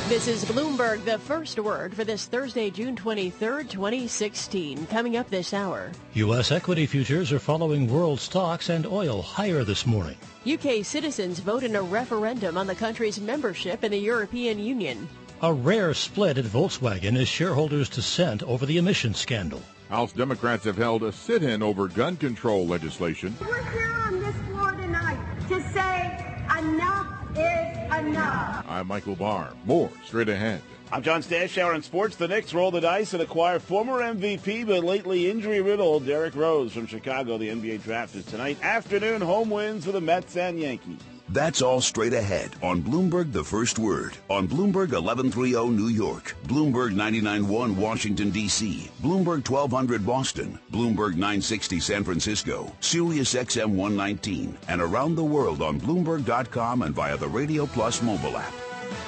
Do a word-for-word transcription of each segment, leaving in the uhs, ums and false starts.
This is Bloomberg, the first word for this Thursday, June twenty-third, twenty sixteen. Coming up this hour. U S equity futures are following world stocks and oil higher this morning. U K citizens vote in a referendum on the country's membership in the European Union. A rare split at Volkswagen as shareholders dissent over the emissions scandal. House Democrats have held a sit-in over gun control legislation. We're here on this floor tonight to say enough is enough. I'm Michael Barr. More straight ahead. I'm John Stashower in sports. The Knicks roll the dice and acquire former M V P but lately injury-riddled Derrick Rose from Chicago. The N B A draft is tonight afternoon. Home wins for the Mets and Yankees. That's all straight ahead on Bloomberg The First Word. On Bloomberg eleven thirty New York, Bloomberg ninety-nine point one Washington, D C, Bloomberg twelve hundred Boston, Bloomberg nine sixty San Francisco, Sirius X M one nineteen, and around the world on Bloomberg dot com and via the Radio Plus mobile app.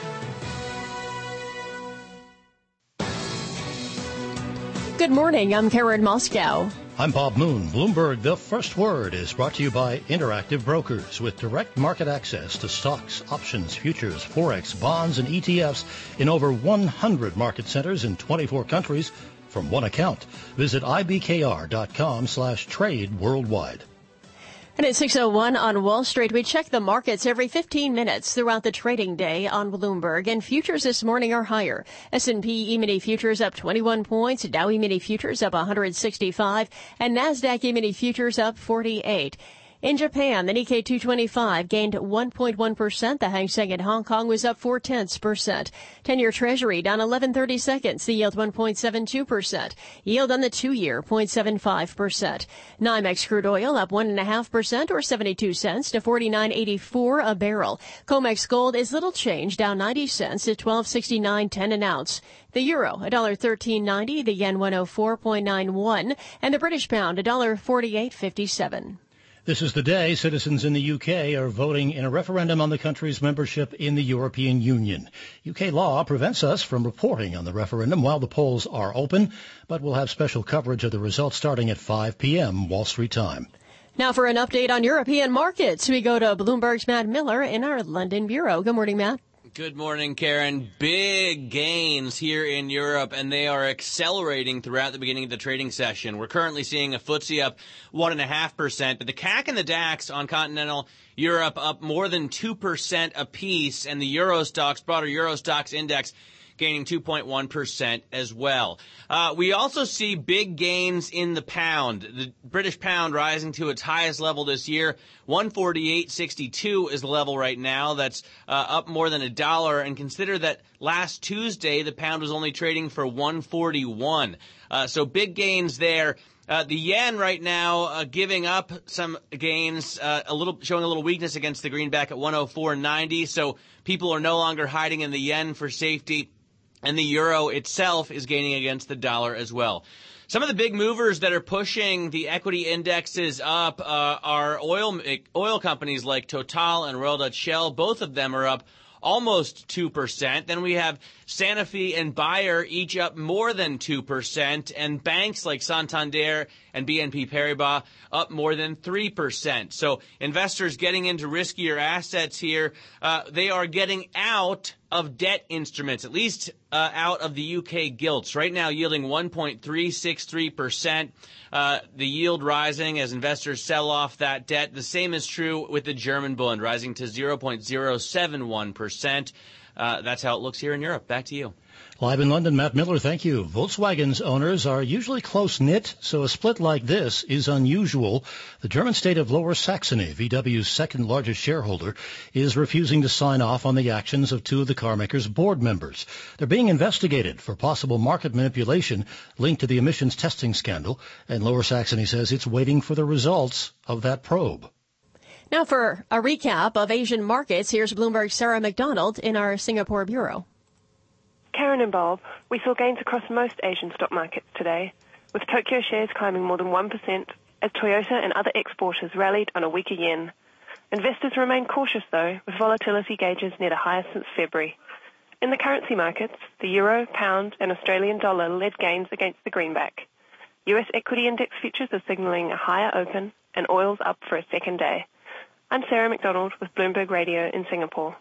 Good morning. I'm Karen Moscow. I'm Bob Moon. Bloomberg, the first word, is brought to you by Interactive Brokers with direct market access to stocks, options, futures, forex, bonds, and E T Fs in over one hundred market centers in twenty-four countries from one account. Visit ibkr.com slash trade worldwide. And at six oh one on Wall Street, we check the markets every fifteen minutes throughout the trading day on Bloomberg. And futures this morning are higher. S and P E-mini futures up twenty-one points, Dow E-mini futures up one hundred sixty-five, and NASDAQ E-mini futures up forty-eight. In Japan, the Nikkei two twenty-five gained one point one percent. The Hang Seng in Hong Kong was up four tenths percent. ten-year Treasury down eleven thirty-seconds. The yield one point seven two percent. Yield on the two-year zero point seven five percent. NYMEX crude oil up one point five percent or seventy-two cents to forty-nine eighty-four a barrel. COMEX gold is little change, down ninety cents to twelve sixty-nine ten an ounce. The euro, one dollar thirteen ninety. The yen one oh four point nine one. And the British pound, one dollar forty-eight fifty-seven. This is the day citizens in the U K are voting in a referendum on the country's membership in the European Union. U K law prevents us from reporting on the referendum while the polls are open, but we'll have special coverage of the results starting at five p.m. Wall Street time. Now for an update on European markets, we go to Bloomberg's Matt Miller in our London bureau. Good morning, Matt. Good morning, Karen. Big gains here in Europe, and they are accelerating throughout the beginning of the trading session. We're currently seeing a F T S E up one point five percent, but the C A C and the DAX on continental Europe up more than two percent apiece, and the Euro Stoxx, broader Euro Stoxx index, gaining two point one percent as well. Uh, we also see big gains in the pound. The British pound rising to its highest level this year. one forty-eight sixty-two is the level right now. That's uh, up more than a dollar. And consider that last Tuesday, the pound was only trading for one forty-one. Uh, so big gains there. Uh, the yen right now uh, giving up some gains, uh, a little showing a little weakness against the greenback at one oh four ninety. So people are no longer hiding in the yen for safety. And the euro itself is gaining against the dollar as well. Some of the big movers that are pushing the equity indexes up uh, are oil oil companies like Total and Royal Dutch Shell. Both of them are up almost two percent. Then we have Sanofi and Bayer, each up more than two percent. And banks like Santander and B N P Paribas up more than three percent. So investors getting into riskier assets here, uh, they are getting out of debt instruments, at least uh, out of the U K gilts. Right now yielding one point three six three percent. Uh, the yield rising as investors sell off that debt. The same is true with the German Bund, rising to zero point zero seven one percent. Uh, that's how it looks here in Europe. Back to you. Live in London, Matt Miller, thank you. Volkswagen's owners are usually close-knit, so a split like this is unusual. The German state of Lower Saxony, V W's second-largest shareholder, is refusing to sign off on the actions of two of the carmaker's board members. They're being investigated for possible market manipulation linked to the emissions testing scandal, and Lower Saxony says it's waiting for the results of that probe. Now for a recap of Asian markets, here's Bloomberg's Sarah McDonald in our Singapore bureau. Karen and Bob, we saw gains across most Asian stock markets today, with Tokyo shares climbing more than one percent as Toyota and other exporters rallied on a weaker yen. Investors remain cautious, though, with volatility gauges near the highest since February. In the currency markets, the euro, pound, and Australian dollar led gains against the greenback. U S equity index futures are signaling a higher open, and oil's up for a second day. I'm Sarah McDonald with Bloomberg Radio in Singapore.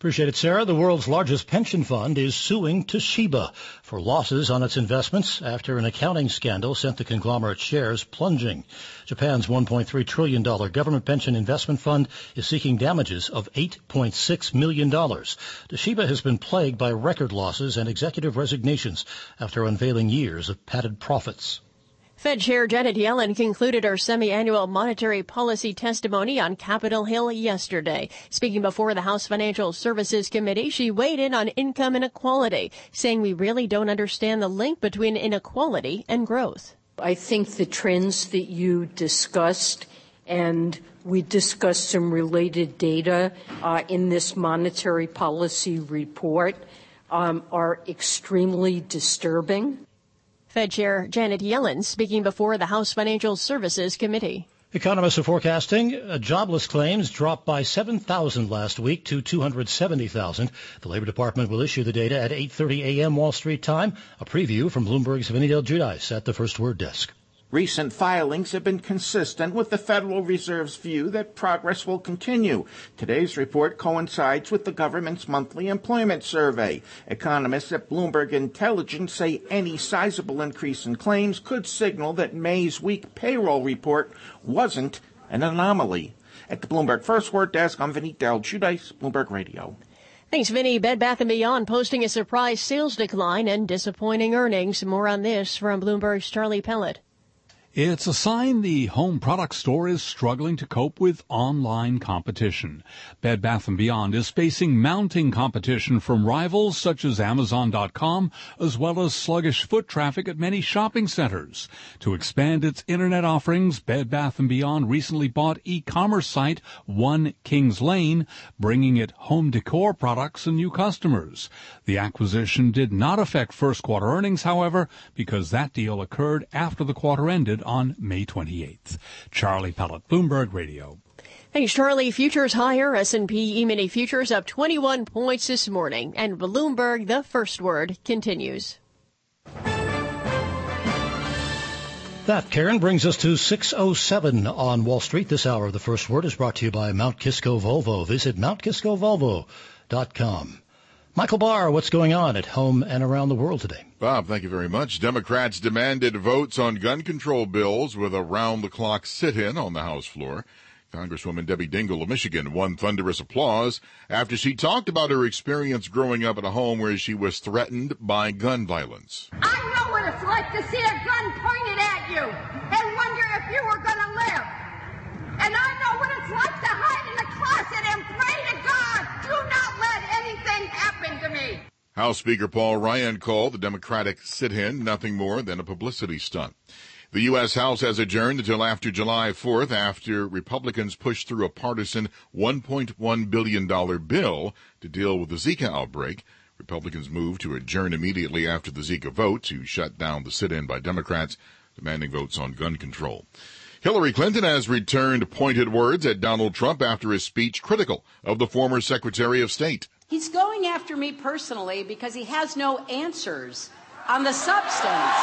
Appreciate it, Sarah. The world's largest pension fund is suing Toshiba for losses on its investments after an accounting scandal sent the conglomerate's shares plunging. Japan's one point three trillion dollars government pension investment fund is seeking damages of eight point six million dollars. Toshiba has been plagued by record losses and executive resignations after unveiling years of padded profits. Fed Chair Janet Yellen concluded her semi-annual monetary policy testimony on Capitol Hill yesterday. Speaking before the House Financial Services Committee, she weighed in on income inequality, saying we really don't understand the link between inequality and growth. I think the trends that you discussed, and we discussed some related data uh, in this monetary policy report, um, are extremely disturbing. Fed Chair Janet Yellen speaking before the House Financial Services Committee. Economists are forecasting uh, jobless claims dropped by seven thousand last week to two hundred seventy thousand. The Labor Department will issue the data at eight thirty a.m. Wall Street time. A preview from Bloomberg's Vinny Del Giudice at the First Word Desk. Recent filings have been consistent with the Federal Reserve's view that progress will continue. Today's report coincides with the government's monthly employment survey. Economists at Bloomberg Intelligence say any sizable increase in claims could signal that May's weak payroll report wasn't an anomaly. At the Bloomberg First Word Desk, I'm Vinny Del Giudice, Bloomberg Radio. Thanks, Vinny. Bed Bath and Beyond posting a surprise sales decline and disappointing earnings. More on this from Bloomberg's Charlie Pellet. It's a sign the home product store is struggling to cope with online competition. Bed Bath and Beyond is facing mounting competition from rivals such as Amazon dot com, as well as sluggish foot traffic at many shopping centers. To expand its internet offerings, Bed Bath and Beyond recently bought e-commerce site One Kings Lane, bringing it home decor products and new customers. The acquisition did not affect first quarter earnings, however, because that deal occurred after the quarter ended on May twenty-eighth. Charlie Pellet, Bloomberg Radio. Thanks, Charlie. Futures higher. S and P E-mini futures up twenty-one points this morning. And Bloomberg, the First Word, continues. That, Karen, brings us to six oh seven on Wall Street. This hour of the First Word is brought to you by Mount Kisco Volvo. Visit mount kisco volvo dot com. Michael Barr, what's going on at home and around the world today? Bob, thank you very much. Democrats demanded votes on gun control bills with a round-the-clock sit-in on the House floor. Congresswoman Debbie Dingell of Michigan won thunderous applause after she talked about her experience growing up at a home where she was threatened by gun violence. I know what it's like to see a gun pointed at you and wonder if you were going to live. And I know what it's like to hide in the closet and pray to God, do not let anything happen to me. House Speaker Paul Ryan called the Democratic sit-in nothing more than a publicity stunt. The U S. House has adjourned until after July fourth after Republicans pushed through a partisan one point one billion dollars bill to deal with the Zika outbreak. Republicans moved to adjourn immediately after the Zika vote to shut down the sit-in by Democrats demanding votes on gun control. Hillary Clinton has returned pointed words at Donald Trump after his speech critical of the former Secretary of State. He's going after me personally because he has no answers on the substance.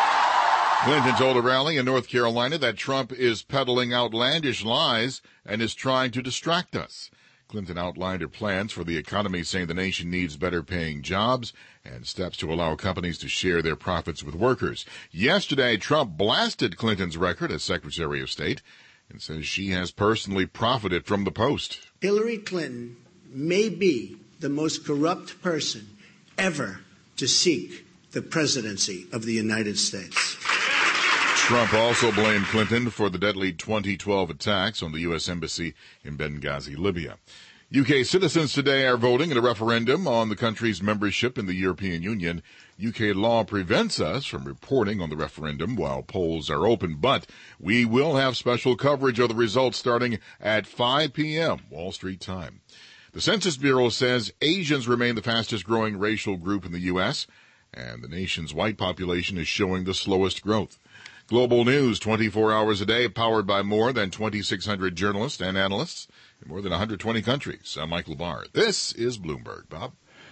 Clinton told a rally in North Carolina that Trump is peddling outlandish lies and is trying to distract us. Clinton outlined her plans for the economy, saying the nation needs better paying jobs and steps to allow companies to share their profits with workers. Yesterday, Trump blasted Clinton's record as Secretary of State and says she has personally profited from the post. Hillary Clinton may be the most corrupt person ever to seek the presidency of the United States. Trump also blamed Clinton for the deadly twenty twelve attacks on the U S. Embassy in Benghazi, Libya. U K citizens today are voting in a referendum on the country's membership in the European Union. U K law prevents us from reporting on the referendum while polls are open, but we will have special coverage of the results starting at five p.m. Wall Street time. The Census Bureau says Asians remain the fastest growing racial group in the U S, and the nation's white population is showing the slowest growth. Global news twenty-four hours a day, powered by more than twenty-six hundred journalists and analysts in more than one hundred twenty countries. I'm Michael Barr. This is Bloomberg. Bob?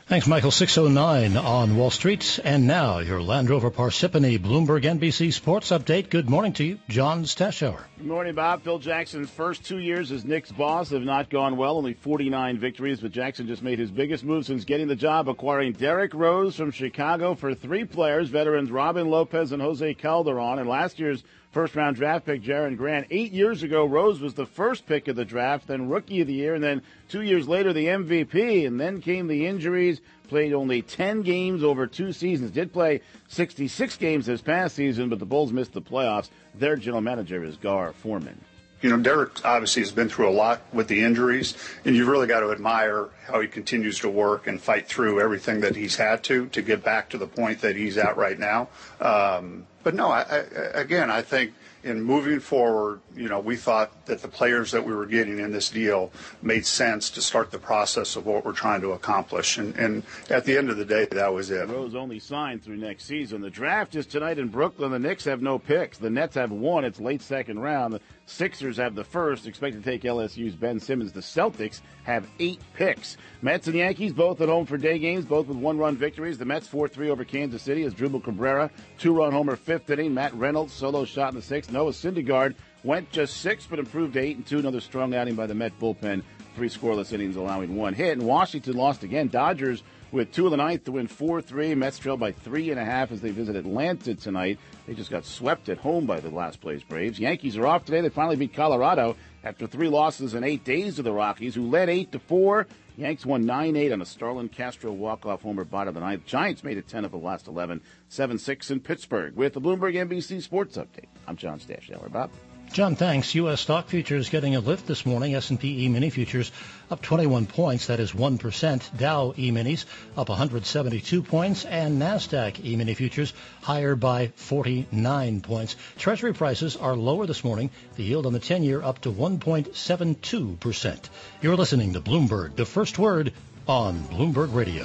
Thanks, Michael. six oh nine on Wall Street. And now your Land Rover Parsippany Bloomberg N B C Sports Update. Good morning to you, John Stashower. Good morning, Bob. Phil Jackson's first two years as Knicks boss have not gone well. Only forty-nine victories, but Jackson just made his biggest move since getting the job, acquiring Derrick Rose from Chicago for three players, veterans Robin Lopez and Jose Calderon, and last year's first-round draft pick, Jaren Grant. Eight years ago, Rose was the first pick of the draft, then Rookie of the Year, and then two years later, the M V P. And then came the injuries, played only ten games over two seasons. Did play sixty-six games this past season, but the Bulls missed the playoffs. Their general manager is Gar Forman. You know, Derrick obviously has been through a lot with the injuries, and you've really got to admire how he continues to work and fight through everything that he's had to to get back to the point that he's at right now. Um, but no, I, I, again, I think in moving forward, you know, we thought that the players that we were getting in this deal made sense to start the process of what we're trying to accomplish. And, and at the end of the day, that was it. Rose only signed through next season. The draft is tonight in Brooklyn. The Knicks have no picks. The Nets have one. It's late second round. The Sixers have the first, expect to take L S U's Ben Simmons. The Celtics have eight picks. Mets and Yankees both at home for day games, both with one-run victories. The Mets four three over Kansas City as Drupal Cabrera, two-run homer fifth inning. Matt Reynolds, solo shot in the sixth. Noah Syndergaard went just six, but improved to eight and two. Another strong outing by the Met bullpen. Three scoreless innings, allowing one hit. And Washington lost again. Dodgers with two of the ninth to win four three. Mets trail by three and a half as they visit Atlanta tonight. They just got swept at home by the last place Braves. Yankees are off today. They finally beat Colorado after three losses in eight days to the Rockies, who led eight to four. Yanks won nine eight on a Starlin Castro walk-off homer bottom of the ninth. Giants made it ten of the last eleven, seven six in Pittsburgh. With the Bloomberg N B C Sports Update, I'm John Stashower. Bob? John, thanks. U S stock futures getting a lift this morning. S and P E-mini futures up twenty-one points. That is one percent. Dow E-minis up one hundred seventy-two points. And NASDAQ E-mini futures higher by forty-nine points. Treasury prices are lower this morning. The yield on the ten-year up to one point seven two percent. You're listening to Bloomberg, the first word on Bloomberg Radio.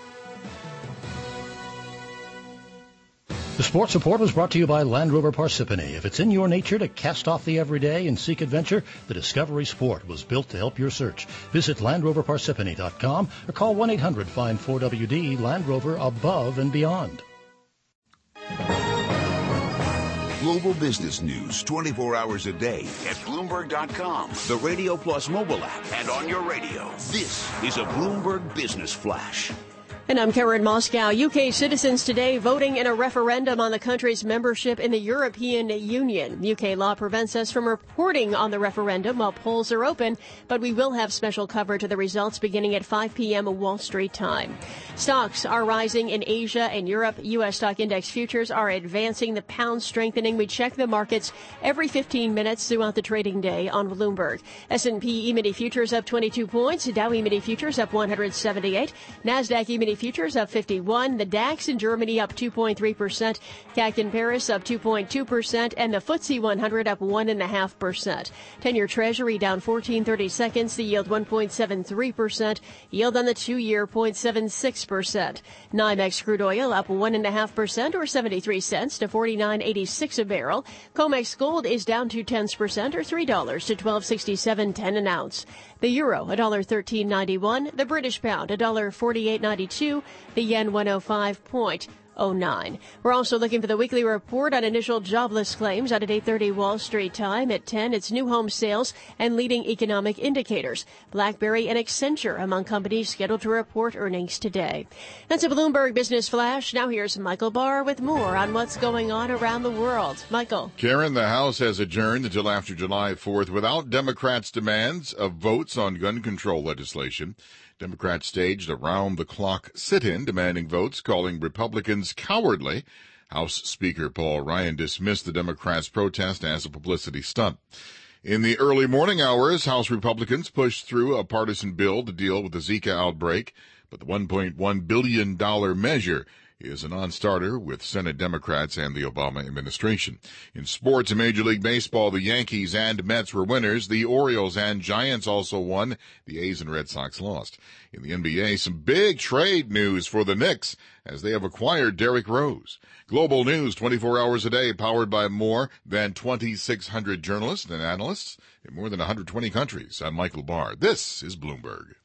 The sports report was brought to you by Land Rover Parsippany. If it's in your nature to cast off the everyday and seek adventure, the Discovery Sport was built to help your search. Visit land rover parsippany dot com or call one eight hundred find four W D. Land Rover, above and beyond. Global business news twenty-four hours a day at Bloomberg dot com, the Radio Plus mobile app, and on your radio. This is a Bloomberg Business Flash. And I'm Karen Moscow. U K citizens today voting in a referendum on the country's membership in the European Union. U K law prevents us from reporting on the referendum while polls are open, but we will have special coverage of the results beginning at five p.m. Wall Street time. Stocks are rising in Asia and Europe. U S stock index futures are advancing, the pound strengthening. We check the markets every fifteen minutes throughout the trading day on Bloomberg. S and P E-mini futures up twenty-two points. Dow E-mini futures up one hundred seventy-eight. NASDAQ E-mini futures up fifty-one. The DAX in Germany up two point three percent. C A C in Paris up two point two percent. And the F T S E one hundred up one point five percent. ten-year Treasury down fourteen thirty seconds. The yield one point seven three percent. Yield on the two-year zero point seven six percent. NYMEX crude oil up one point five percent or seventy-three cents to forty-nine eighty-six a barrel. COMEX gold is down two tenths percent or three dollars to twelve sixty-seven ten an ounce. The euro, one dollar thirteen ninety-one. The British pound, one dollar forty-eight ninety-two. The yen, one oh five point oh nine. We're also looking for the weekly report on initial jobless claims out at eight thirty Wall Street time. At ten, it's new home sales and leading economic indicators. BlackBerry and Accenture among companies scheduled to report earnings today. That's a Bloomberg Business Flash. Now here's Michael Barr with more on what's going on around the world. Michael. Karen, the House has adjourned until after July fourth without Democrats' demands of votes on gun control legislation. Democrats staged a round-the-clock sit-in demanding votes, calling Republicans cowardly. House Speaker Paul Ryan dismissed the Democrats' protest as a publicity stunt. In the early morning hours, House Republicans pushed through a partisan bill to deal with the Zika outbreak, but the one point one billion dollars measure is a non-starter with Senate Democrats and the Obama administration. In sports in Major League Baseball, the Yankees and Mets were winners. The Orioles and Giants also won. The A's and Red Sox lost. In the N B A, some big trade news for the Knicks as they have acquired Derrick Rose. Global news twenty-four hours a day, powered by more than twenty-six hundred journalists and analysts in more than one hundred twenty countries. I'm Michael Barr. This is Bloomberg.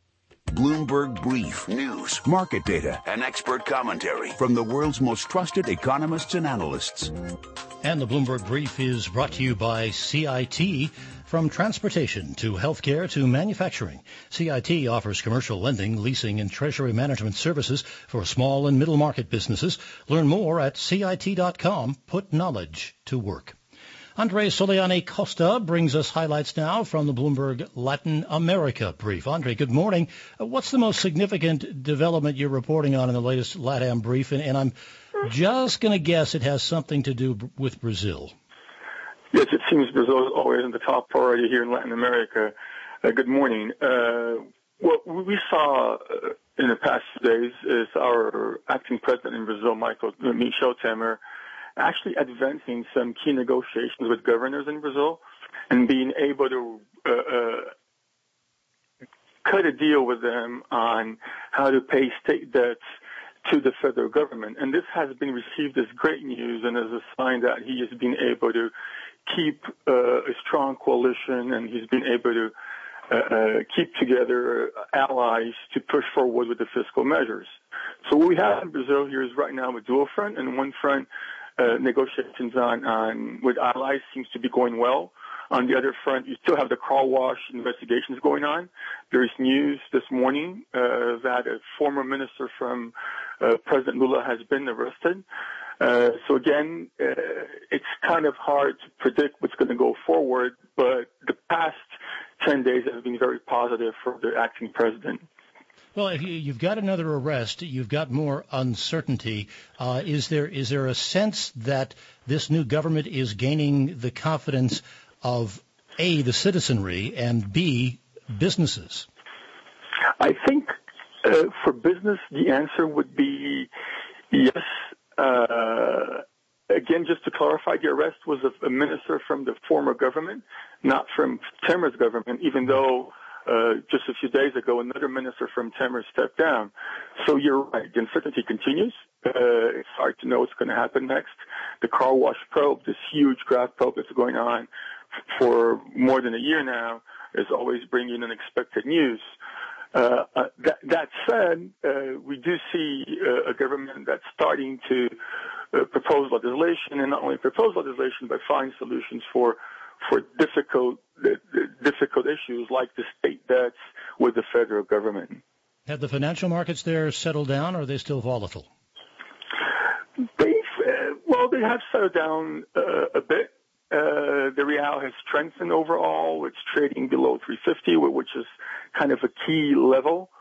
Bloomberg Brief. News, market data, and expert commentary from the world's most trusted economists and analysts. And the Bloomberg Brief is brought to you by C I T. From transportation to healthcare to manufacturing, C I T offers commercial lending, leasing, and treasury management services for small and middle market businesses. Learn more at C I T dot com. Put knowledge to work. Andre Soliani Costa brings us highlights now from the Bloomberg Latin America Brief. Andre, good morning. What's the most significant development you're reporting on in the latest LATAM Brief? And, and I'm just going to guess it has something to do with Brazil. Yes, it seems Brazil is always in the top priority here in Latin America. Uh, good morning. Uh, what we saw uh, in the past few days is our acting president in Brazil, Michael uh, Michel Temer, actually advancing some key negotiations with governors in Brazil and being able to uh, uh, cut a deal with them on how to pay state debts to the federal government. And this has been received as great news and as a sign that he has been able to keep uh, a strong coalition, and he's been able to uh, uh, keep together allies to push forward with the fiscal measures. So what we have in Brazil here is right now a dual front. And one front, uh, negotiations on, on with allies seems to be going well. On the other front, you still have the car wash investigations going on. There is news this morning uh, that a former minister from uh, President Lula has been arrested. Uh, so again, uh, it's kind of hard to predict what's going to go forward, but the past ten days have been very positive for the acting president. Well, if you, you've got another arrest, you've got more uncertainty. Uh, is there is there a sense that this new government is gaining the confidence of, A, the citizenry, and B, businesses? I think uh, for business, the answer would be yes. Uh, again, just to clarify, the arrest was of a minister from the former government, not from Temer's government, even though uh, just a few days ago another minister from Temer stepped down. So you're right, the uncertainty continues. Uh, it's hard to know what's going to happen next. The car wash probe, this huge graft probe that's going on for more than a year now, is always bringing unexpected news. Uh, uh, that, that said, uh, we do see uh, a government that's starting to uh, propose legislation, and not only propose legislation, but find solutions for for difficult uh, difficult issues like the state debts with the federal government. Have the financial markets there settled down, or are they still volatile? They've uh, well, they have settled down uh, a bit. Uh, the real has strengthened overall. It's trading below three fifty, which is kind of a key level.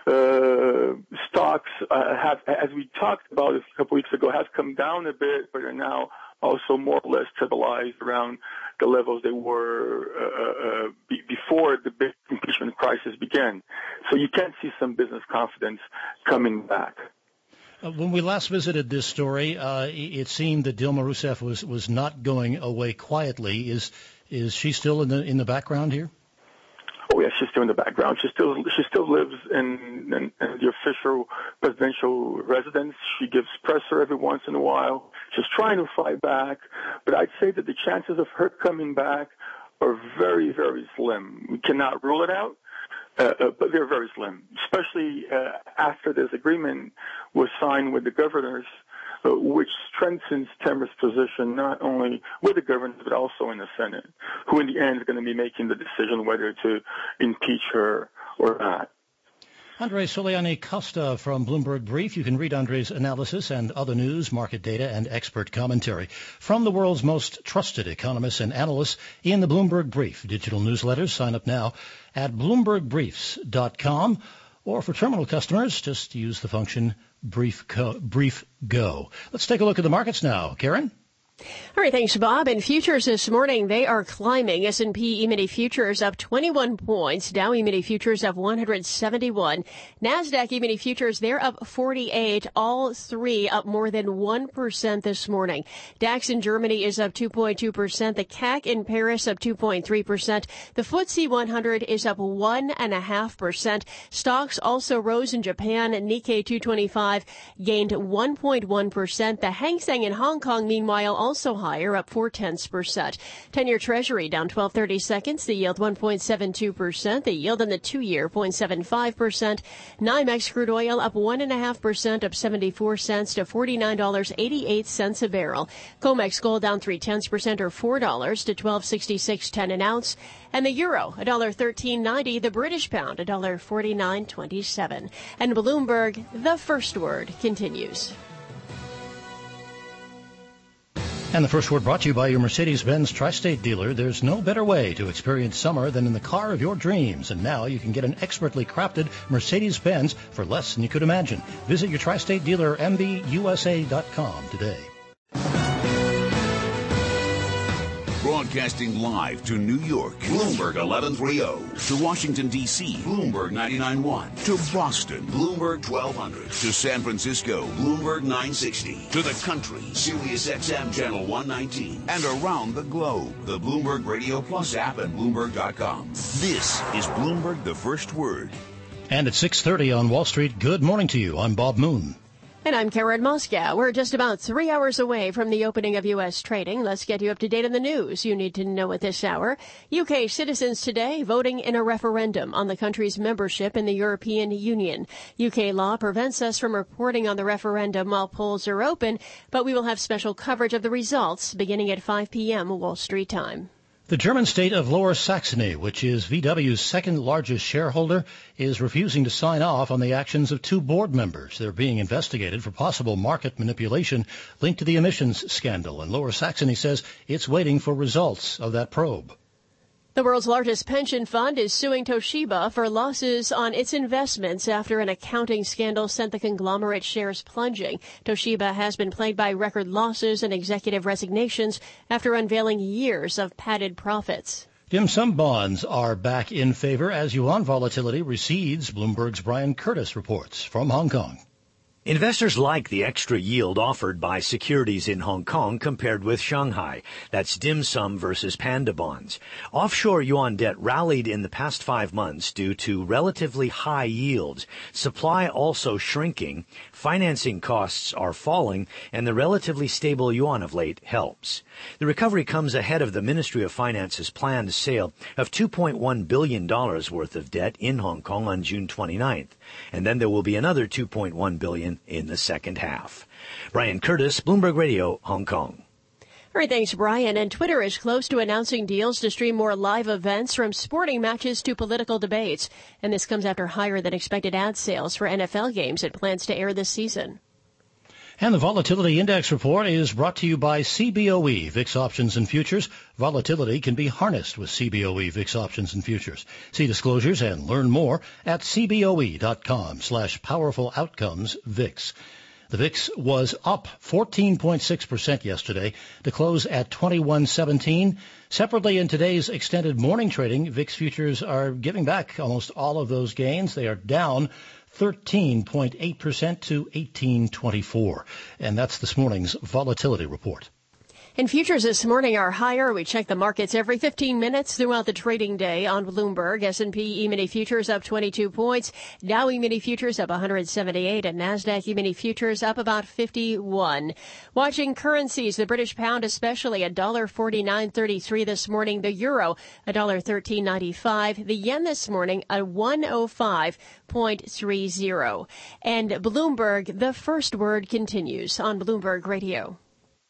Uh, stocks uh, have, as we talked about a couple weeks ago, have come down a bit, but are now also more or less stabilized around the levels they were uh, uh, be, before the big impeachment crisis began. So you can see some business confidence coming back. Uh, when we last visited this story, uh, it seemed that Dilma Rousseff was, was not going away quietly. Is is she still in the in the background here? Oh yes, she's still in the background. She still she still lives in, in, in the official presidential residence. She gives presser every once in a while. She's trying to fight back, but I'd say that the chances of her coming back are very, very slim. We cannot rule it out. Uh, uh, but they're very slim, especially uh, after this agreement was signed with the governors, uh, which strengthens Temer's position not only with the governors but also in the Senate, who in the end is going to be making the decision whether to impeach her or not. Andre Soliani Costa from Bloomberg Brief. You can read Andre's analysis and other news, market data, and expert commentary from the world's most trusted economists and analysts in the Bloomberg Brief. Digital newsletters. Sign up now at bloomberg briefs dot com, or for terminal customers, just use the function Brief, Co- Brief Go. Let's take a look at the markets now. Karen? All right, thanks, Bob. And futures this morning, they are climbing. S and P E-mini futures up twenty-one points. Dow E-mini futures up one hundred seventy-one. NASDAQ E-mini futures, they're up forty-eight. All three up more than one percent this morning. DAX in Germany is up two point two percent. The C A C in Paris up two point three percent. The F T S E one hundred is up one point five percent. Stocks also rose in Japan. Nikkei two twenty-five gained one point one percent. The Hang Seng in Hong Kong, meanwhile, also higher, up four tenths percent. ten-year Treasury down twelve thirty seconds. The yield one point seven two percent. The yield on the two-year zero point seven five percent. NYMEX crude oil up one point five percent, up seventy-four cents to forty-nine dollars and eighty-eight cents a barrel. COMEX gold down three tenths percent, or four dollars to twelve sixty-six ten an ounce. And the euro, one dollar thirteen ninety. The British pound, one dollar forty-nine twenty-seven. And Bloomberg, the first word, continues. And the first word brought to you by your Mercedes-Benz Tri-State dealer. There's no better way to experience summer than in the car of your dreams. And now you can get an expertly crafted Mercedes-Benz for less than you could imagine. Visit your Tri-State dealer, M B U S A dot com today. Broadcasting live to New York, Bloomberg eleven thirty. To Washington, D C, Bloomberg ninety-nine point one. To Boston, Bloomberg twelve hundred. To San Francisco, Bloomberg nine sixty. To the country, Sirius X M Channel one nineteen. And around the globe, the Bloomberg Radio Plus app and Bloomberg dot com. This is Bloomberg the First Word. And at six thirty on Wall Street, good morning to you. I'm Bob Moon. And I'm Karen Moscow. We're just about three hours away from the opening of U S trading. Let's get you up to date on the news you need to know at this hour. U K citizens today voting in a referendum on the country's membership in the European Union. U K law prevents us from reporting on the referendum while polls are open, but we will have special coverage of the results beginning at five p.m. Wall Street time. The German state of Lower Saxony, which is V W's second largest shareholder, is refusing to sign off on the actions of two board members. They're being investigated for possible market manipulation linked to the emissions scandal, and Lower Saxony says it's waiting for results of that probe. The world's largest pension fund is suing Toshiba for losses on its investments after an accounting scandal sent the conglomerate shares plunging. Toshiba has been plagued by record losses and executive resignations after unveiling years of padded profits. Dim sum bonds are back in favor as yuan volatility recedes, Bloomberg's Brian Curtis reports from Hong Kong. Investors like the extra yield offered by securities in Hong Kong compared with Shanghai. That's dim sum versus panda bonds. Offshore yuan debt rallied in the past five months due to relatively high yields. Supply also shrinking. Financing costs are falling, and the relatively stable yuan of late helps. The recovery comes ahead of the Ministry of Finance's planned sale of two point one billion dollars worth of debt in Hong Kong on June twenty-ninth. And then there will be another two point one billion dollars in the second half. Brian Curtis, Bloomberg Radio, Hong Kong. All right, thanks, Brian. And Twitter is close to announcing deals to stream more live events from sporting matches to political debates. And this comes after higher than expected ad sales for N F L games it plans to air this season. And the Volatility Index report is brought to you by C B O E, V I X Options and Futures. Volatility can be harnessed with C B O E, V I X Options and Futures. See disclosures and learn more at cboe.com slash powerful outcomes V I X. The V I X was up fourteen point six percent yesterday to close at twenty-one seventeen. Separately, in today's extended morning trading, V I X futures are giving back almost all of those gains. They are down thirteen point eight percent to eighteen twenty-four. And that's this morning's volatility report. And futures this morning are higher. We check the markets every fifteen minutes throughout the trading day on Bloomberg. S and P E-mini futures up twenty-two points. Dow E-mini futures up one hundred seventy-eight. And NASDAQ E-mini futures up about fifty-one. Watching currencies, the British pound especially one dollar forty-nine thirty-three this morning. The euro one dollar thirteen ninety-five. The yen this morning at one oh five point three oh. And Bloomberg, the first word, continues on Bloomberg Radio.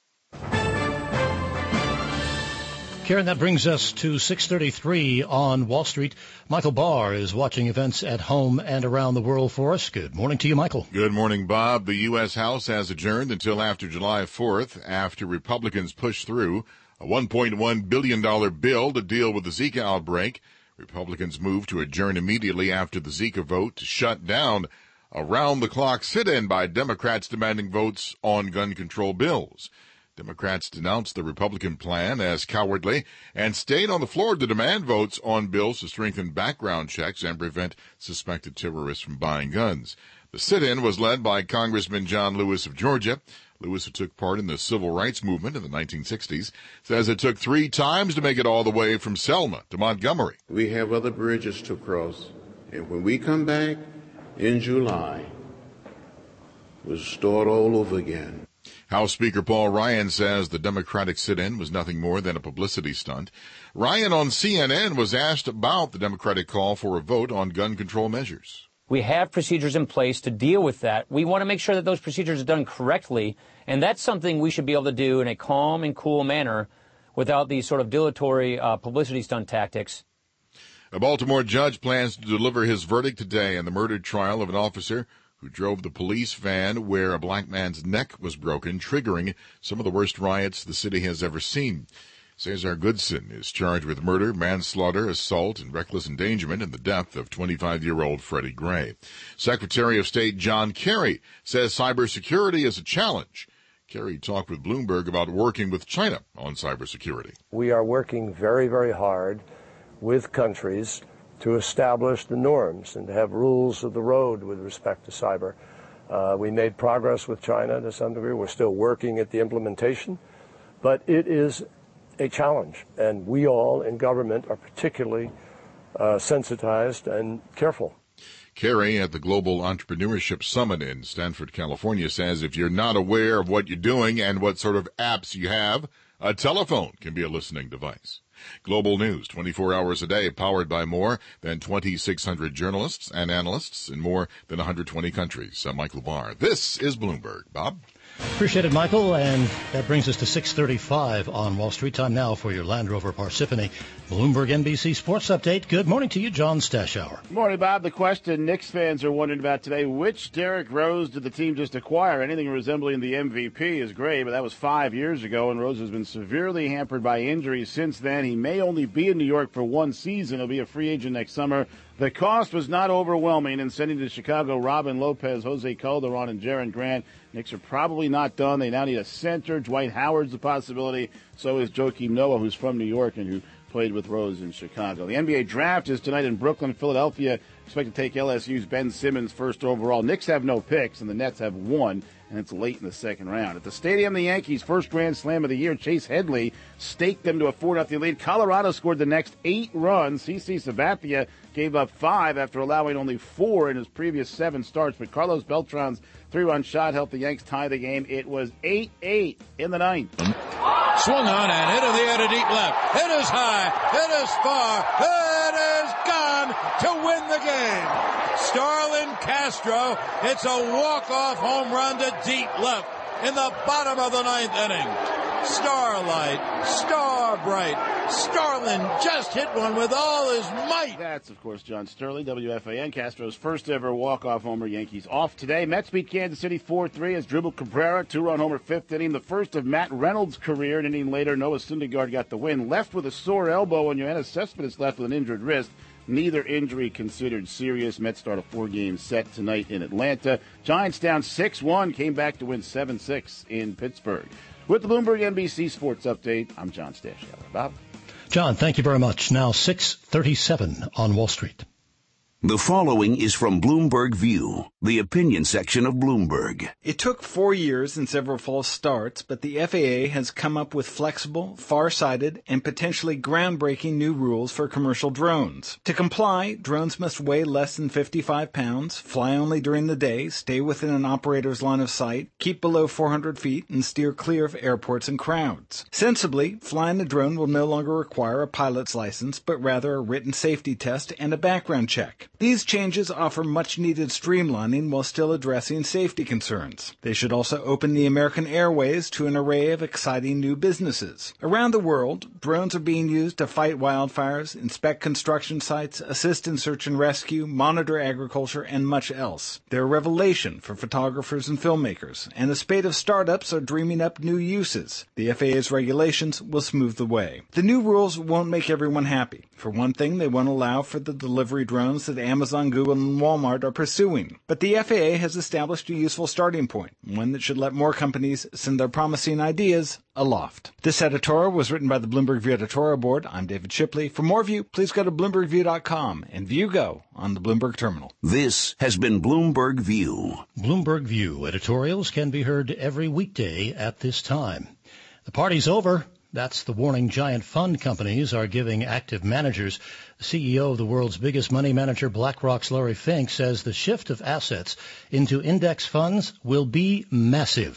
Karen, that brings us to six thirty-three on Wall Street. Michael Barr is watching events at home and around the world for us. Good morning to you, Michael. Good morning, Bob. The U S. House has adjourned until after July fourth after Republicans push through a one point one billion dollars bill to deal with the Zika outbreak. Republicans moved to adjourn immediately after the Zika vote to shut down a round-the-clock sit-in by Democrats demanding votes on gun control bills. Democrats denounced the Republican plan as cowardly and stayed on the floor to demand votes on bills to strengthen background checks and prevent suspected terrorists from buying guns. The sit-in was led by Congressman John Lewis of Georgia. Lewis, who took part in the civil rights movement in the nineteen sixties, says it took three times to make it all the way from Selma to Montgomery. We have other bridges to cross, and when we come back in July, we'll start all over again. House Speaker Paul Ryan says the Democratic sit-in was nothing more than a publicity stunt. Ryan on C N N was asked about the Democratic call for a vote on gun control measures. We have procedures in place to deal with that. We want to make sure that those procedures are done correctly, and that's something we should be able to do in a calm and cool manner without these sort of dilatory uh, publicity stunt tactics. A Baltimore judge plans to deliver his verdict today in the murder trial of an officer who drove the police van where a black man's neck was broken, triggering some of the worst riots the city has ever seen. Cesar Goodson is charged with murder, manslaughter, assault, and reckless endangerment in the death of twenty-five-year-old Freddie Gray. Secretary of State John Kerry says cybersecurity is a challenge. Kerry talked with Bloomberg about working with China on cybersecurity. We are working very, very hard with countries to establish the norms and to have rules of the road with respect to cyber. Uh, we made progress with China to some degree. We're still working at the implementation, but it is a challenge, and we all in government are particularly uh, sensitized and careful. Kerry at the Global Entrepreneurship Summit in Stanford, California, says if you're not aware of what you're doing and what sort of apps you have, a telephone can be a listening device. Global news, twenty-four hours a day, powered by more than twenty-six hundred journalists and analysts in more than one hundred twenty countries. I'm Michael Barr. This is Bloomberg. Bob? Appreciate it, Michael. And that brings us to six thirty-five on Wall Street. Time now for your Land Rover Parsippany Bloomberg N B C Sports Update. Good morning to you, John Stashower. Good morning, Bob. The question Knicks fans are wondering about today, which Derrick Rose did the team just acquire? Anything resembling the M V P is great, but that was five years ago, and Rose has been severely hampered by injuries since then. He may only be in New York for one season. He'll be a free agent next summer. The cost was not overwhelming in sending to Chicago Robin Lopez, Jose Calderon, and Jaren Grant. Knicks are probably not done. They now need a center. Dwight Howard's a possibility. So is Joakim Noah, who's from New York and who played with Rose in Chicago. The N B A draft is tonight in Brooklyn. Philadelphia expect to take L S U's Ben Simmons first overall. Knicks have no picks, and the Nets have one, and it's late in the second round. At the Stadium, the Yankees' first Grand Slam of the year, Chase Headley staked them to a four nothing lead. Colorado scored the next eight runs. C C Sabathia gave up five after allowing only four in his previous seven starts, but Carlos Beltran's three-run shot helped the Yanks tie the game. It was eight eight in the ninth. Swung on and hit to the air to deep left. Hit is high. Hit is far. It is gone to win the game. Starlin Castro hits a walk-off home run to deep left in the bottom of the ninth inning. Starlight, star bright. Starlin just hit one with all his might. That's, of course, John Sterling, W F A N, Castro's first ever walk-off homer. Yankees off today. Mets beat Kansas City four three as Dribble Cabrera, two-run homer, fifth inning. The first of Matt Reynolds' career. An inning later, Noah Syndergaard got the win. Left with a sore elbow, and Yoenis Cespedes left with an injured wrist. Neither injury considered serious. Mets start a four-game set tonight in Atlanta. Giants down six one, came back to win seven six in Pittsburgh. With the Bloomberg N B C Sports Update, I'm John Stashower. Bob? John, thank you very much. Now six thirty-seven on Wall Street. The following is from Bloomberg View, the opinion section of Bloomberg. It took four years and several false starts, but the F A A has come up with flexible, far-sighted, and potentially groundbreaking new rules for commercial drones. To comply, drones must weigh less than fifty-five pounds, fly only during the day, stay within an operator's line of sight, keep below four hundred feet, and steer clear of airports and crowds. Sensibly, flying a drone will no longer require a pilot's license, but rather a written safety test and a background check. These changes offer much-needed streamlining while still addressing safety concerns. They should also open the American airways to an array of exciting new businesses. Around the world, drones are being used to fight wildfires, inspect construction sites, assist in search and rescue, monitor agriculture, and much else. They're a revelation for photographers and filmmakers, and a spate of startups are dreaming up new uses. The F A A's regulations will smooth the way. The new rules won't make everyone happy. For one thing, they won't allow for the delivery drones that Amazon, Google, and Walmart are pursuing. But the F A A has established a useful starting point, one that should let more companies send their promising ideas aloft. This editorial was written by the Bloomberg View editorial board. I'm David Shipley. For more View, please go to bloomberg view dot com and View Go on the Bloomberg Terminal. This has been Bloomberg View. Bloomberg View editorials can be heard every weekday at this time. The party's over. That's the warning giant fund companies are giving active managers. The C E O of the world's biggest money manager, BlackRock's Larry Fink, says the shift of assets into index funds will be massive.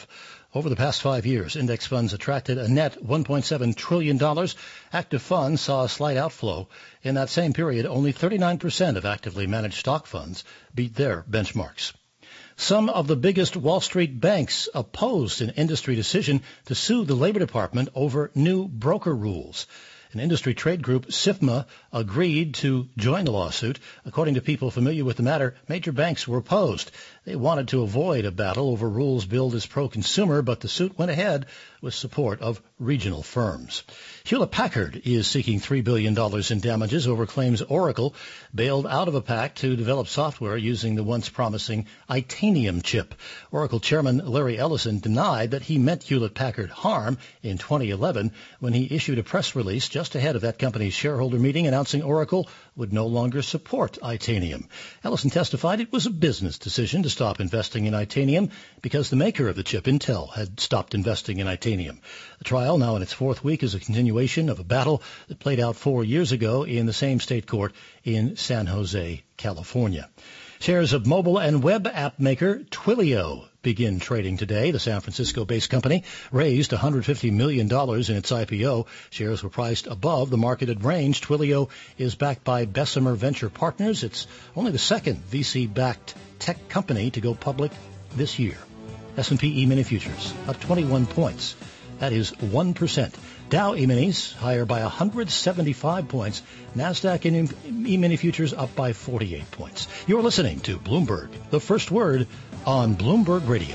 Over the past five years, index funds attracted a net one point seven trillion dollars. Active funds saw a slight outflow. In that same period, only thirty-nine percent of actively managed stock funds beat their benchmarks. Some of the biggest Wall Street banks opposed an industry decision to sue the Labor Department over new broker rules. An industry trade group, SIFMA, agreed to join the lawsuit. According to people familiar with the matter, major banks were opposed. They wanted to avoid a battle over rules billed as pro-consumer, but the suit went ahead with support of regional firms. Hewlett-Packard is seeking three billion dollars in damages over claims Oracle bailed out of a pact to develop software using the once promising Itanium chip. Oracle chairman Larry Ellison denied that he meant Hewlett-Packard harm in twenty eleven when he issued a press release just ahead of that company's shareholder meeting announcing Oracle would no longer support Itanium. Ellison testified it was a business decision to stop investing in Itanium because the maker of the chip, Intel, had stopped investing in Itanium. The trial, now in its fourth week, is a continuation of a battle that played out four years ago in the same state court in San Jose, California. Shares of mobile and web app maker Twilio begin trading today. The San Francisco-based company raised one hundred fifty million dollars in its I P O. Shares were priced above the marketed range. Twilio is backed by Bessemer Venture Partners. It's only the second V C-backed tech company to go public this year. S and P E-mini futures up twenty-one points. That is one percent. Dow E-minis higher by one hundred seventy-five points. NASDAQ E-mini futures up by forty-eight points. You're listening to Bloomberg, the first word on Bloomberg Radio.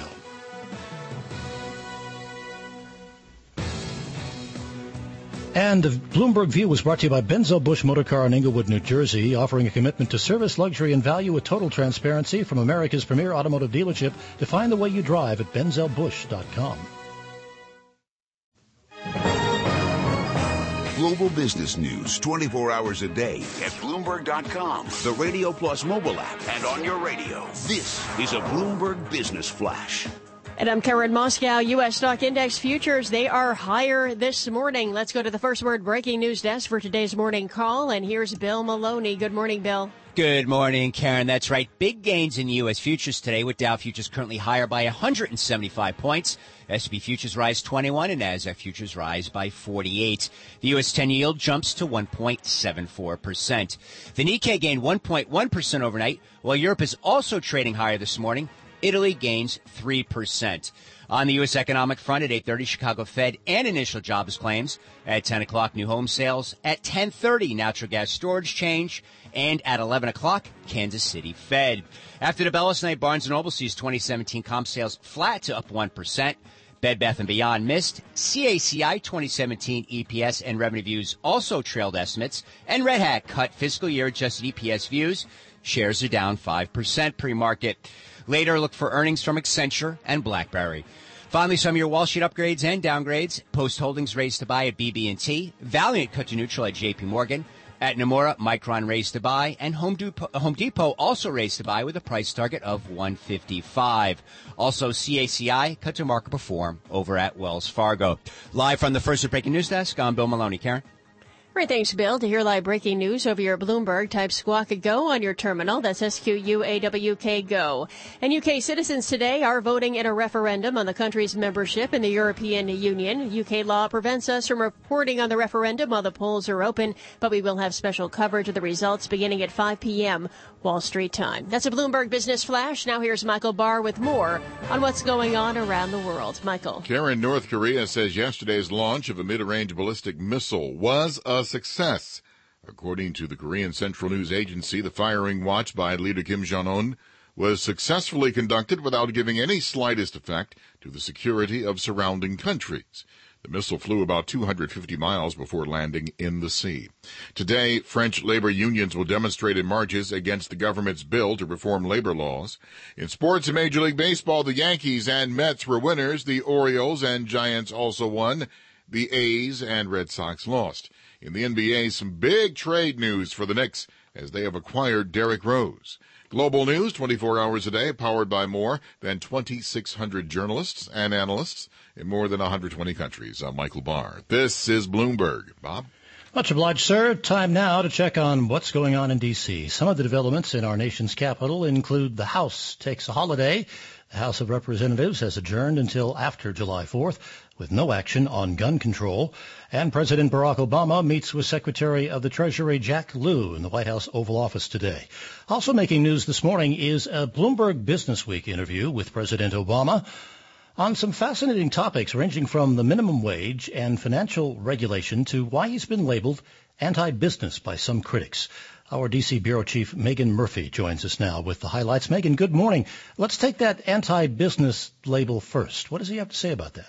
And the Bloomberg View was brought to you by Benzo-Busch Motor Car in Englewood, New Jersey, offering a commitment to service, luxury, and value with total transparency from America's premier automotive dealership. Define the way you drive at benzel busch dot com. Global business news twenty-four hours a day at Bloomberg dot com, the Radio Plus mobile app, and on your radio. This is a Bloomberg Business Flash. And I'm Karen Moscow. U S stock index futures, they are higher this morning. Let's go to the first word breaking news desk for today's morning call. And here's Bill Maloney. Good morning, Bill. Good morning, Karen. That's right. Big gains in U S futures today, with Dow futures currently higher by one hundred seventy-five points. S and P futures rise twenty-one and NASDAQ futures rise by forty-eight. The U S ten yield jumps to one point seven four percent. The Nikkei gained one point one percent overnight, while Europe is also trading higher this morning. Italy gains three percent. On the U S economic front, at eight thirty, Chicago Fed and initial jobs claims. At ten o'clock, new home sales. At ten thirty, natural gas storage change. And at eleven o'clock, Kansas City Fed. After the bell last night, Barnes and Noble sees twenty seventeen comp sales flat to up one percent. Bed Bath and Beyond missed. C A C I twenty seventeen E P S and revenue views also trailed estimates. And Red Hat cut fiscal year adjusted E P S views. Shares are down five percent pre-market. Later, look for earnings from Accenture and BlackBerry. Finally, some of your Wall Street upgrades and downgrades. Post Holdings raised to buy at B B and T. Valiant cut to neutral at J P Morgan. At Nomura, Micron raised to buy, and Home Depot, Home Depot also raised to buy with a price target of one fifty-five. Also, C A C I cut to market perform over at Wells Fargo. Live from the First Breaking News Desk, I'm Bill Maloney. Karen? Right, thanks, Bill. To hear live breaking news over your Bloomberg, type Squawk Go on your terminal. That's S Q U A W K Go. And U K citizens today are voting in a referendum on the country's membership in the European Union. U K law prevents us from reporting on the referendum while the polls are open, but we will have special coverage of the results beginning at five p.m. Wall Street time. That's a Bloomberg Business Flash. Now here's Michael Barr with more on what's going on around the world. Michael. Karen, North Korea says yesterday's launch of a mid-range ballistic missile was a success. According to the Korean Central News Agency, the firing watched by leader Kim Jong-un was successfully conducted without giving any slightest effect to the security of surrounding countries. The missile flew about two hundred fifty miles before landing in the sea. Today, French labor unions will demonstrate in marches against the government's bill to reform labor laws. In sports, in Major League Baseball, the Yankees and Mets were winners. The Orioles and Giants also won. The A's and Red Sox lost. In the N B A, some big trade news for the Knicks as they have acquired Derrick Rose. Global news twenty-four hours a day, powered by more than twenty-six hundred journalists and analysts in more than one hundred twenty countries. I'm Michael Barr. This is Bloomberg. Bob? Much obliged, sir. Time now to check on what's going on in D C. Some of the developments in our nation's capital include the House takes a holiday. The House of Representatives has adjourned until after July fourth with no action on gun control. And President Barack Obama meets with Secretary of the Treasury Jack Lew in the White House Oval Office today. Also making news this morning is a Bloomberg Business Week interview with President Obama on some fascinating topics ranging from the minimum wage and financial regulation to why he's been labeled anti-business by some critics. Our D C Bureau Chief Megan Murphy joins us now with the highlights. Megan, good morning. Let's take that anti-business label first. What does he have to say about that?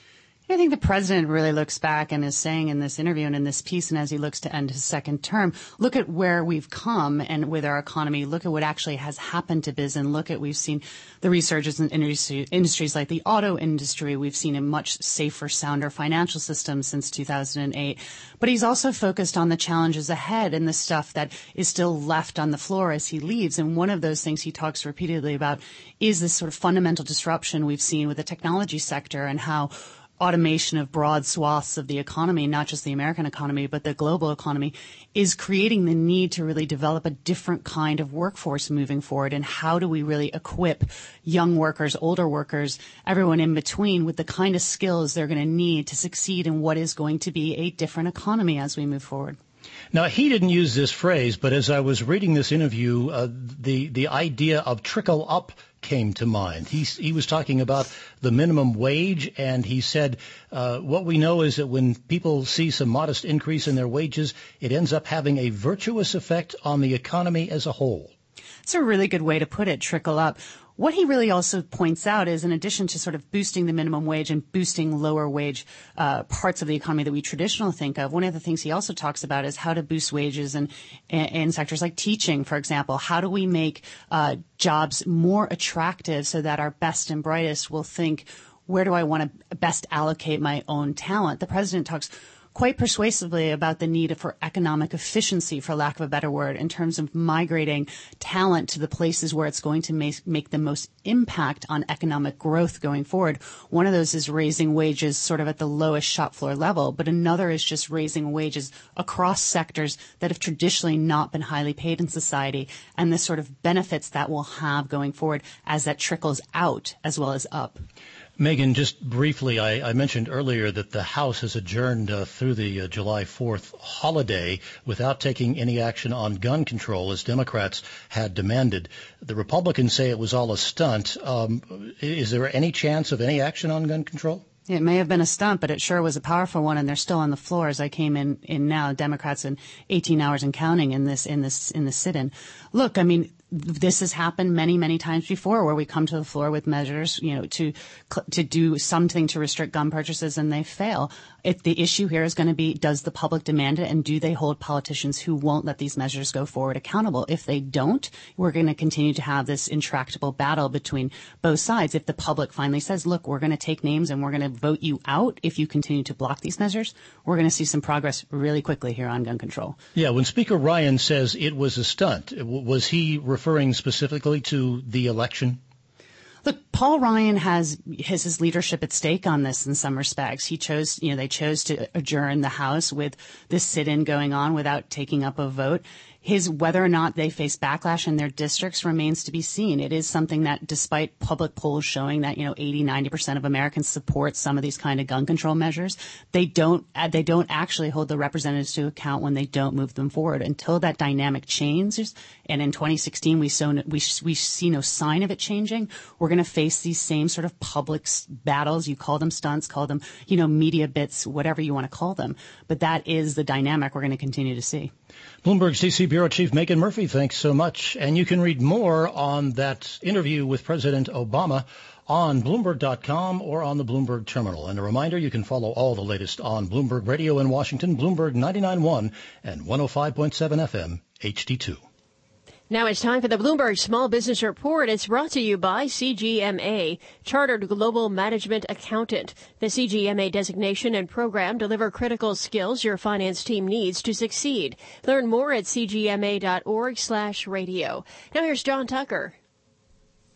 I think the president really looks back and is saying in this interview and in this piece, and as he looks to end his second term, look at where we've come and with our economy, look at what actually has happened to business. Look at, we've seen the resurgence in industry, industries like the auto industry. We've seen a much safer, sounder financial system since two thousand eight. But he's also focused on the challenges ahead and the stuff that is still left on the floor as he leaves. And one of those things he talks repeatedly about is this sort of fundamental disruption we've seen with the technology sector and how automation of broad swaths of the economy, not just the American economy, but the global economy, is creating the need to really develop a different kind of workforce moving forward. And how do we really equip young workers, older workers, everyone in between with the kind of skills they're going to need to succeed in what is going to be a different economy as we move forward? Now, he didn't use this phrase, but as I was reading this interview, uh, the the idea of trickle up came to mind. He, he was talking about the minimum wage, and he said, uh, what we know is that when people see some modest increase in their wages, it ends up having a virtuous effect on the economy as a whole. It's a really good way to put it, trickle up. What he really also points out is, in addition to sort of boosting the minimum wage and boosting lower wage uh, parts of the economy that we traditionally think of, one of the things he also talks about is how to boost wages in, in sectors like teaching, for example. How do we make uh, jobs more attractive so that our best and brightest will think, where do I want to best allocate my own talent? The president talks quite persuasively about the need for economic efficiency, for lack of a better word, in terms of migrating talent to the places where it's going to make, make the most impact on economic growth going forward. One of those is raising wages sort of at the lowest shop floor level, but another is just raising wages across sectors that have traditionally not been highly paid in society, and the sort of benefits that will have going forward as that trickles out as well as up. Megan, just briefly, I, I mentioned earlier that the House has adjourned uh, through the uh, July fourth holiday without taking any action on gun control, as Democrats had demanded. The Republicans say it was all a stunt. Um, is there any chance of any action on gun control? It may have been a stunt, but it sure was a powerful one, and they're still on the floor as I came in, in now, Democrats in eighteen hours and counting in this, in this, in the sit-in. Look, I mean, this has happened many, many times before, where we come to the floor with measures, you know, to to do something to restrict gun purchases and they fail. If the issue here is going to be, does the public demand it, and do they hold politicians who won't let these measures go forward accountable? If they don't, we're going to continue to have this intractable battle between both sides. If the public finally says, look, we're going to take names and we're going to vote you out if you continue to block these measures, we're going to see some progress really quickly here on gun control. Yeah, when Speaker Ryan says it was a stunt, was he referring specifically to the election? Look, Paul Ryan has, has his leadership at stake on this in some respects. He chose, you know, they chose to adjourn the House with this sit-in going on without taking up a vote. His, whether or not they face backlash in their districts remains to be seen. It is something that, despite public polls showing that, you know, eighty, ninety percent of Americans support some of these kind of gun control measures, they don't, they don't actually hold the representatives to account when they don't move them forward. Until that dynamic changes, and in twenty sixteen we saw, we, we see no sign of it changing, we're going to face these same sort of public battles. You call them stunts, call them, you know, media bits, whatever you want to call them. But that is the dynamic we're going to continue to see. Bloomberg's D C Bureau Chief Megan Murphy, thanks so much. And you can read more on that interview with President Obama on Bloomberg dot com or on the Bloomberg Terminal. And a reminder, you can follow all the latest on Bloomberg Radio in Washington, Bloomberg ninety-nine point one and one oh five point seven F M, H D two. Now it's time for the Bloomberg Small Business Report. It's brought to you by C G M A, Chartered Global Management Accountant. The C G M A designation and program deliver critical skills your finance team needs to succeed. Learn more at c g m a dot org slash radio. Now here's John Tucker.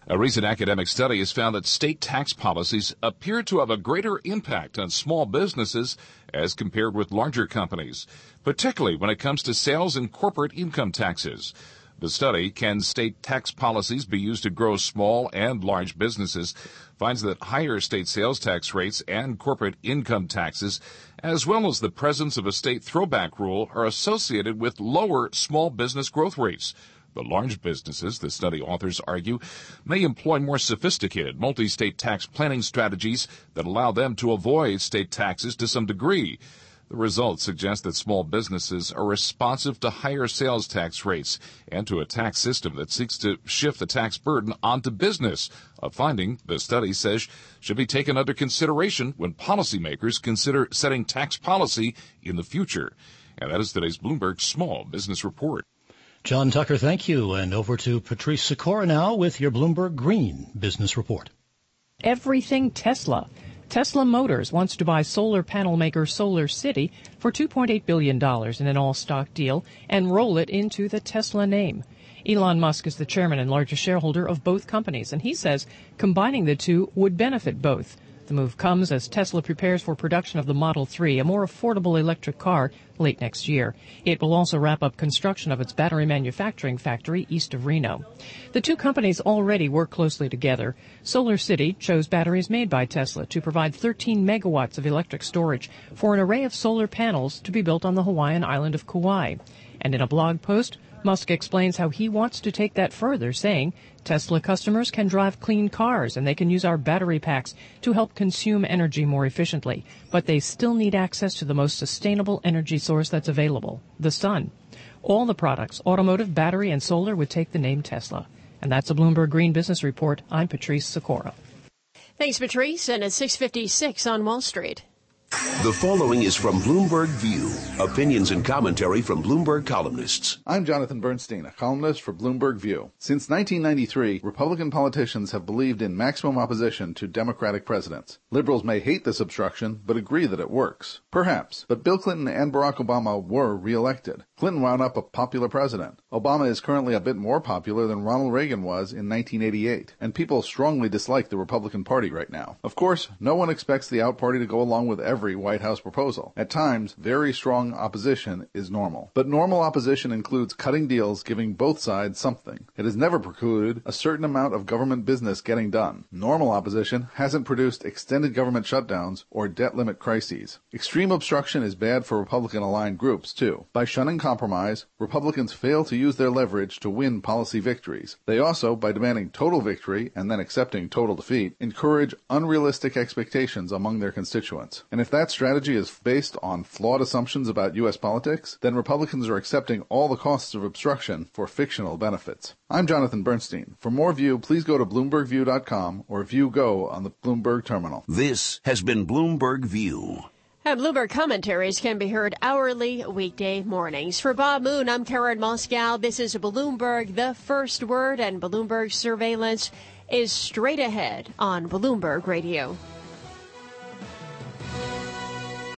A recent academic study has found that state tax policies appear to have a greater impact on small businesses as compared with larger companies, particularly when it comes to sales and corporate income taxes. The study, Can State Tax Policies Be Used to Grow Small and Large Businesses?, finds that higher state sales tax rates and corporate income taxes, as well as the presence of a state throwback rule, are associated with lower small business growth rates. The large businesses, the study authors argue, may employ more sophisticated multi-state tax planning strategies that allow them to avoid state taxes to some degree. The results suggest that small businesses are responsive to higher sales tax rates and to a tax system that seeks to shift the tax burden onto business, a finding the study says should be taken under consideration when policymakers consider setting tax policy in the future. And that is today's Bloomberg Small Business Report. John Tucker, thank you. And over to Patrice Sikora now with your Bloomberg Green Business Report. Everything Tesla. Tesla Motors wants to buy solar panel maker Solar City for two point eight billion dollars in an all-stock deal and roll it into the Tesla name. Elon Musk is the chairman and largest shareholder of both companies, and he says combining the two would benefit both. The move comes as Tesla prepares for production of the Model three, a more affordable electric car, late next year. It will also wrap up construction of its battery manufacturing factory east of Reno. The two companies already work closely together. Solar City chose batteries made by Tesla to provide thirteen megawatts of electric storage for an array of solar panels to be built on the Hawaiian island of Kauai. And in a blog post, Musk explains how he wants to take that further, saying Tesla customers can drive clean cars and they can use our battery packs to help consume energy more efficiently, but they still need access to the most sustainable energy source that's available, the sun. All the products, automotive, battery, and solar, would take the name Tesla. And that's a Bloomberg Green Business Report. I'm Patrice Sikora. Thanks, Patrice. And at six fifty-six on Wall Street. The following is from Bloomberg View. Opinions and commentary from Bloomberg columnists. I'm Jonathan Bernstein, a columnist for Bloomberg View. Since nineteen ninety-three, Republican politicians have believed in maximum opposition to Democratic presidents. Liberals may hate this obstruction, but agree that it works. Perhaps. But Bill Clinton and Barack Obama were reelected. Clinton wound up a popular president. Obama is currently a bit more popular than Ronald Reagan was in nineteen eighty-eight, and people strongly dislike the Republican Party right now. Of course, no one expects the out party to go along with every White House proposal. At times, very strong opposition is normal. But normal opposition includes cutting deals, giving both sides something. It has never precluded a certain amount of government business getting done. Normal opposition hasn't produced extended government shutdowns or debt limit crises. Extreme obstruction is bad for Republican-aligned groups, too. By shunning compromise, Republicans fail to use their leverage to win policy victories. They also, by demanding total victory and then accepting total defeat, encourage unrealistic expectations among their constituents. And if that strategy is based on flawed assumptions about U S politics, then Republicans are accepting all the costs of obstruction for fictional benefits. I'm Jonathan Bernstein. For more View, please go to bloomberg view dot com or View Go on the Bloomberg terminal. This has been Bloomberg View. And Bloomberg commentaries can be heard hourly weekday mornings. For Bob Moon, I'm Karen Moscow. This is Bloomberg, the first word, and Bloomberg surveillance is straight ahead on Bloomberg Radio.